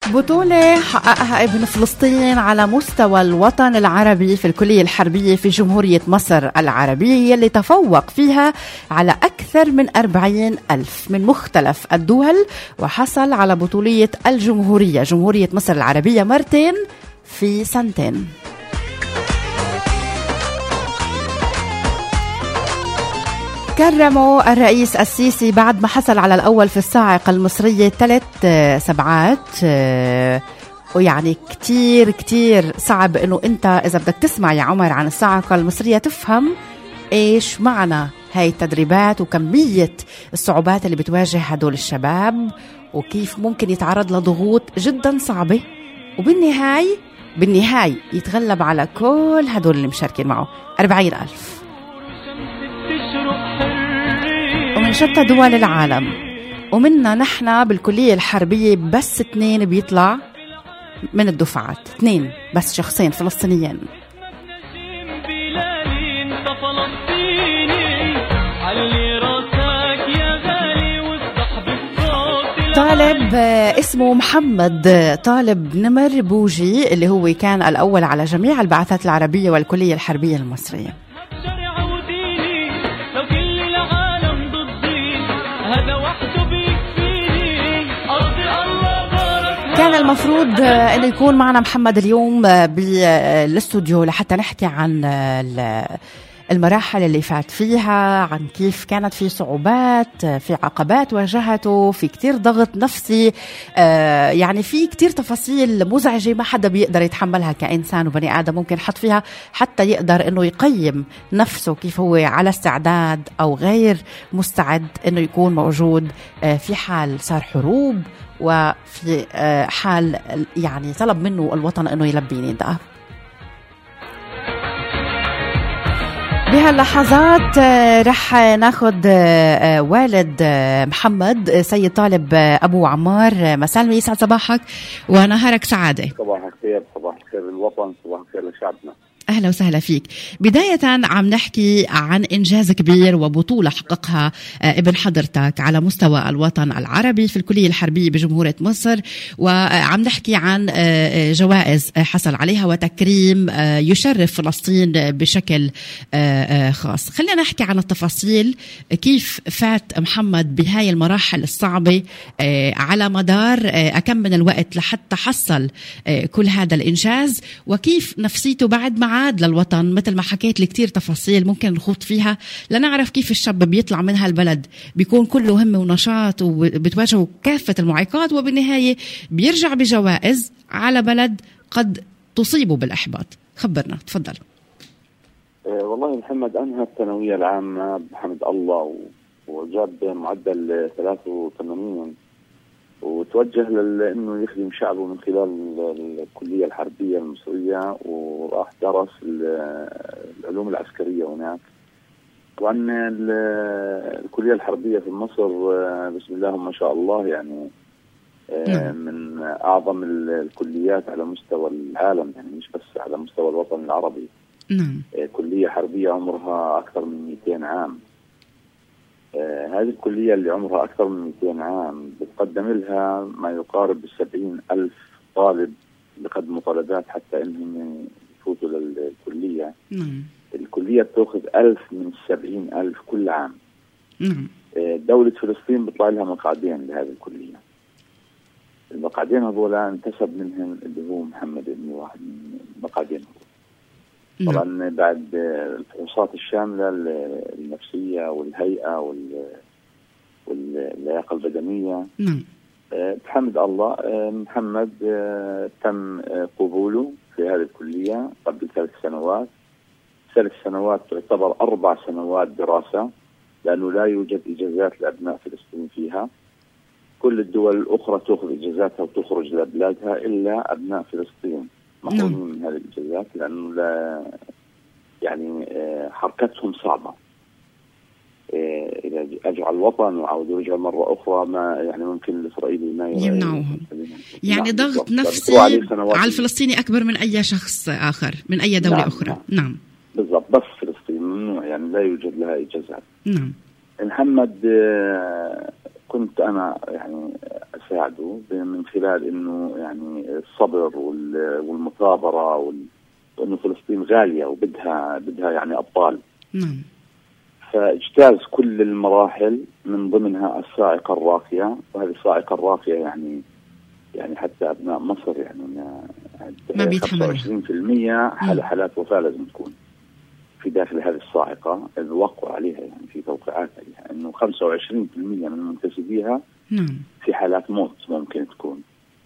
بطولة حققها ابن فلسطين على مستوى الوطن العربي في الكلية الحربية في جمهورية مصر العربية اللي تفوق فيها على أكثر من 40,000 من مختلف الدول، وحصل على بطولية الجمهورية جمهورية مصر العربية مرتين في سنتين. كرموا الرئيس السيسي بعد ما حصل على الأول في الصاعقة المصرية 3 سبعات، ويعني كتير كتير صعب إنه أنت إذا بدك تسمع يا عمر عن الصاعقة المصرية تفهم إيش معنى هاي التدريبات وكمية الصعوبات اللي بتواجه هدول الشباب وكيف ممكن يتعرض لضغوط جدا صعبة، وبالنهاية يتغلب على كل هدول اللي مشاركين معه 40,000 ومن شتى دول العالم. ومنا نحن بالكلية الحربية بس 2 بيطلع من الدفعات، 2 بس شخصين فلسطينيين. طالب اسمه محمد طالب نمر بوجي اللي هو كان الأول على جميع البعثات العربية والكلية الحربية المصرية. كان المفروض أنه يكون معنا محمد اليوم بالاستوديو لحتى نحكي عن المراحل اللي فات فيها، عن كيف كانت في صعوبات، في عقبات واجهته، في كتير ضغط نفسي، يعني في كتير تفاصيل مزعجة ما حدا بيقدر يتحملها كإنسان وبني آدم ممكن حط فيها حتى يقدر أنه يقيم نفسه كيف هو على استعداد أو غير مستعد أنه يكون موجود في حال صار حروب وفي حال يعني طلب منه الوطن أنه يلبي نداءه. بهاللحظات رح ناخد والد محمد سيد طالب أبو عمار. مساء الخير، يسعد صباحك ونهارك سعادة. صباح الخير، صباح الخير للوطن، صباح الخير لشعبنا. أهلا وسهلا فيك. بداية عم نحكي عن إنجاز كبير وبطولة حققها ابن حضرتك على مستوى الوطن العربي في الكلية الحربية بجمهورية مصر، وعم نحكي عن جوائز حصل عليها وتكريم يشرف فلسطين بشكل خاص. خلينا نحكي عن التفاصيل، كيف فات محمد بهاي المراحل الصعبة على مدار أكم من الوقت لحتى حصل كل هذا الإنجاز، وكيف نفسيته بعد ما عاد للوطن. مثل ما حكيت لي كتير تفاصيل ممكن نخوض فيها لنعرف كيف الشاب بيطلع من هالبلد بيكون كله هم ونشاط وبتواجهه كافة المعيقات، وبالنهاية بيرجع بجوائز على بلد قد تصيبه بالإحباط. خبرنا، تفضل. والله محمد أنهى الثانوية العامة بحمد الله وجاب معدل 83 وتوجه لأنه يخدم شعبه من خلال الكلية الحربية المصرية، وراح درس العلوم العسكرية هناك. طبعا الكلية الحربية في مصر بسم الله ما شاء الله يعني من أعظم الكليات على مستوى العالم، يعني مش بس على مستوى الوطن العربي. كلية حربية عمرها أكثر من 200 عام. هذه الكلية اللي عمرها أكثر من 200 عام بتقدم لها ما يقارب 70,000 طالب بقدموا طلبات حتى إنهم يفوتوا للكلية. الكلية بتأخذ 1000 من 70,000 كل عام. دولة فلسطين بيطلع لها مقعدين لهذه الكلية. المقعدين هذولا انتسب منهم اللي هو محمد ابن واحد من المقعدين. طبعا بعد الفحوصات الشاملة النفسية والهيئة واللياقة البدنية بحمد الله محمد تم قبوله في هذه الكلية قبل 3 سنوات. 3 سنوات تعتبر 4 سنوات دراسة، لأنه لا يوجد إجازات لأبناء فلسطين فيها. كل الدول الأخرى تأخذ إجازاتها وتخرج لبلادها، إلا أبناء فلسطين محرومين من هذه الإجازات، لأنه لا يعني حركتهم صعبة. إذا أرجع الوطن وعاودوا يرجعوا مرة أخرى ما يعني ممكن الإسرائيلي ما يمنعوهم. يعني ضغط نفسي على الفلسطيني أكبر من أي شخص آخر من أي دولة أخرى. نعم بالضبط، بس فلسطين ممنوع، يعني لا يوجد لها إجازات. نعم. محمد كنت أنا يعني تساعده من خلال انه يعني الصبر والمثابره وانه فلسطين غاليه وبدها يعني ابطال. نعم. فاجتاز كل المراحل من ضمنها الصاعقه الراقيه، وهذه الصاعقه الراقيه يعني حتى ابناء مصر يعني ما بيتحملوا 25% حالات وفاه لازم تكون في داخل هذه الصاعقة، الوقع عليها يعني في توقيعات عليها انه 25% من منتسبيها في حالات موت ممكن تكون.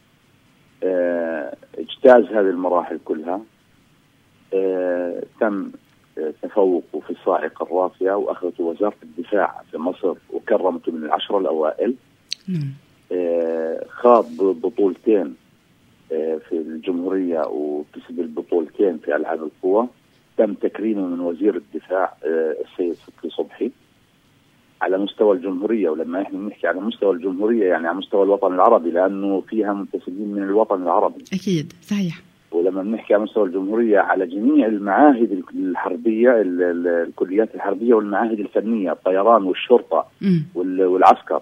اجتاز هذه المراحل كلها، تم تفوقه في الصاعقة الراقية واخذته وزارة الدفاع في مصر وكرمته من 10 الأوائل. خاض بطولتين في الجمهورية وكسب البطولتين في ألعاب القوى. تم تكريمه من وزير الدفاع السيد صدقي صبحي على مستوى الجمهورية. ولما احنا بنحكي على مستوى الجمهورية يعني على مستوى الوطن العربي، لأنه فيها منتسبين من الوطن العربي. أكيد صحيح. ولما بنحكي على مستوى الجمهورية على جميع المعاهد الحربية، الكليات الحربية والمعاهد الفنية، الطيران والشرطة والعسكر.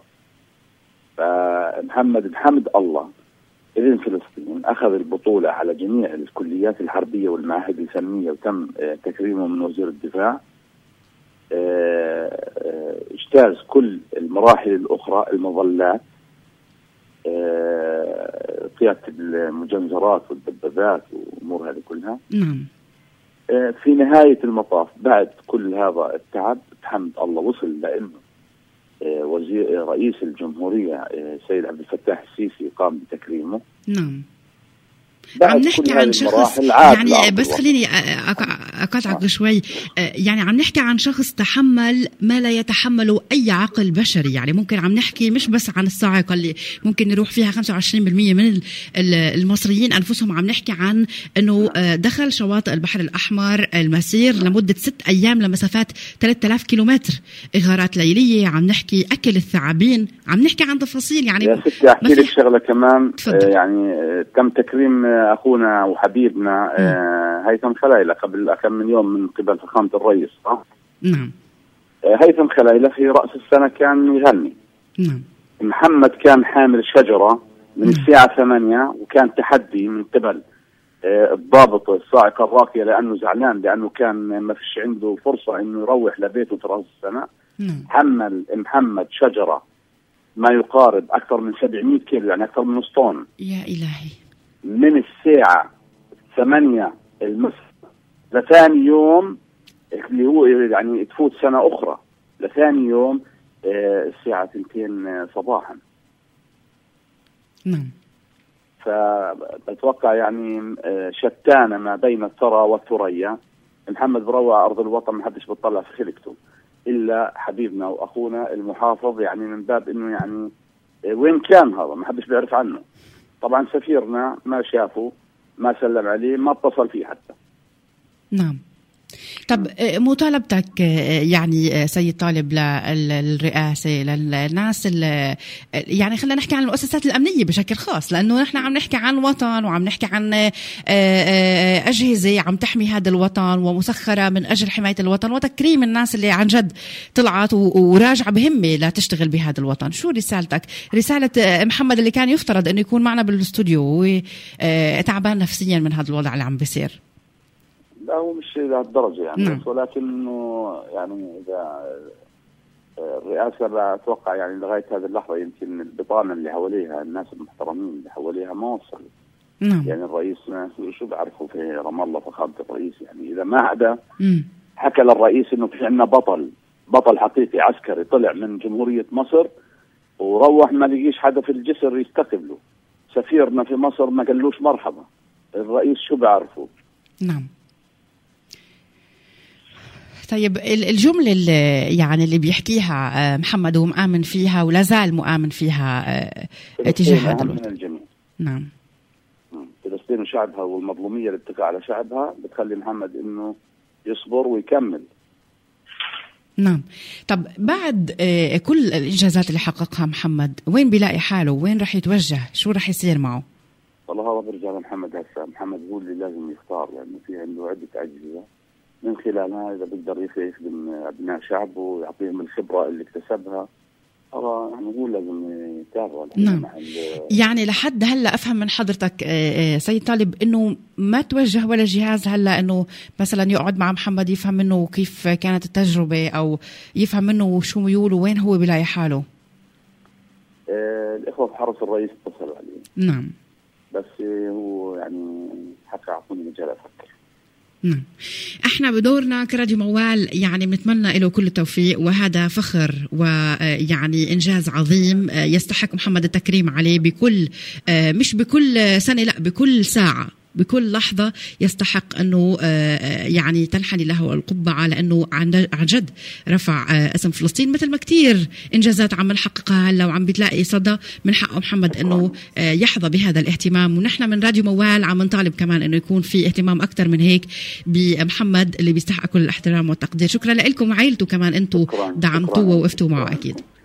فمحمد بحمد الله ابن فلسطين أخذ البطولة على جميع الكليات الحربية والمعاهد الفنية، وتم تكريمه من وزير الدفاع. اجتاز كل المراحل الأخرى، المظلات، قيادة المجنزرات والدبابات وأمور هذه كلها. في نهاية المطاف بعد كل هذا التعب بحمد الله وصل لأنه وزير رئيس الجمهورية السيد عبد الفتاح السيسي قام بتكريمه. نعم. عم نحكي عن شخص يعني، بس خليني أقاطعك شوي، يعني عم نحكي عن شخص تحمل ما لا يتحمله أي عقل بشري. يعني ممكن عم نحكي مش بس عن الصاعقة اللي ممكن يروح فيها 25% من المصريين أنفسهم، عم نحكي عن أنه دخل شواطئ البحر الأحمر المسير لمدة 6 أيام لمسافات 3000 كيلومتر، إغارات ليلية، عم نحكي أكل الثعابين، عم نحكي عن تفاصيل يعني. يا ستي أحكي لك شغلة كمان. يعني تم تكريم أخونا وحبيبنا هيثم خلايلة قبل كم من يوم من قبل فخامة الرئيس. نعم. هيثم خلايلة في رأس السنة كان يغني. نعم. محمد كان حامل شجرة من الساعة 8، وكان تحدي من قبل الضابط الصاعقة الراقية لأنه زعلان لأنه كان ما فيش عنده فرصة إنه يروح لبيته في رأس السنة. حمل محمد شجرة ما يقارب أكثر من 700 كيلو، يعني أكثر من نص طن. يا إلهي. من الساعة 8 المساء لثاني يوم اللي هو يعني تفوت سنة أخرى لثاني يوم الساعة 2 صباحا. نعم. فبتوقع يعني شتان ما بين الثرى والثريا. محمد بروع أرض الوطن ما حدش بتطلع في خلقته إلا حبيبنا وأخونا المحافظ، يعني من باب إنه يعني وين كان هذا ما حدش بيعرف عنه. طبعا سفيرنا ما شافه، ما سلم عليه، ما اتصل فيه حتى. نعم. طب مطالبتك يعني سيد طالب للرئاسة، للناس يعني خلينا نحكي عن المؤسسات الأمنية بشكل خاص، لأنه نحن عم نحكي عن وطن وعم نحكي عن أجهزة عم تحمي هذا الوطن ومسخرة من أجل حماية الوطن وتكريم الناس اللي عن جد طلعت وراجعة بهمة لا تشتغل بهذا الوطن. شو رسالتك؟ رسالة محمد اللي كان يفترض أنه يكون معنا بالاستوديو وتعبان نفسيا من هذا الوضع اللي عم بيصير. لا هو مش لهالدرجة يعني. ولكنه يعني إذا الرئاسة بتوقع يعني لغاية هذه اللحظة يمكن البطانة اللي حواليها، الناس المحترمين اللي حواليها ما وصلوا. يعني الرئيس شو بعرفوا في رام الله فخامة الرئيس، يعني إذا ما حدا حكى للرئيس إنه في عنا بطل حقيقي عسكري طلع من جمهورية مصر وروح ما لقيش حدا في الجسر يستقبله. سفيرنا في مصر ما قالوش مرحبا. الرئيس شو بعرفوا. نعم. طيب الجملة اللي بيحكيها محمد ومؤمن فيها ولا زال مؤمن فيها تجاه هذا الوطن. نعم. فلسطين وشعبها والمظلومية اللي بتقع على شعبها بتخلي محمد إنه يصبر ويكمل. نعم. طب بعد كل الإنجازات اللي حققها محمد وين بيلاقي حاله؟ وين رح يتوجه؟ شو رح يصير معه؟ والله هذا برجع لمحمد هسه. محمد هو اللي لازم يختار، لأنه يعني في عنده عدة أجهزة من خلالها إذا بيقدر يخدم أبناء شعبه ويعطيهم الخبرة اللي اكتسبها نقول لازم يتابعوا. نعم. يعني لحد هلا افهم من حضرتك سيد طالب انه ما توجه ولا جهاز هلا انه مثلا يقعد مع محمد يفهم منه كيف كانت التجربه، او يفهم منه شو ميوله وين هو بلاقي حاله. الاخوه في حرس الرئيس اتصلوا عليه. نعم. بس هو يعني حتى اعطوني مجال افكر. نعم. احنا بدورنا كراديو موال يعني بنتمنى له كل التوفيق، وهذا فخر ويعني انجاز عظيم يستحق محمد التكريم عليه بكل مش بكل سنه، لا بكل ساعه، بكل لحظة يستحق أنه يعني تنحني له القبعة، لأنه عن جد رفع اسم فلسطين، مثل ما كتير إنجازات عم نحققها هلا وعم بتلاقي صدى. من حقه محمد أنه يحظى بهذا الاهتمام، ونحن من راديو موال عم نطالب كمان أنه يكون في اهتمام أكتر من هيك بمحمد اللي بيستحق كل الاحترام والتقدير. شكرا لكم وعائلته كمان، أنتوا دعمتوه ووقفتوا معه أكيد.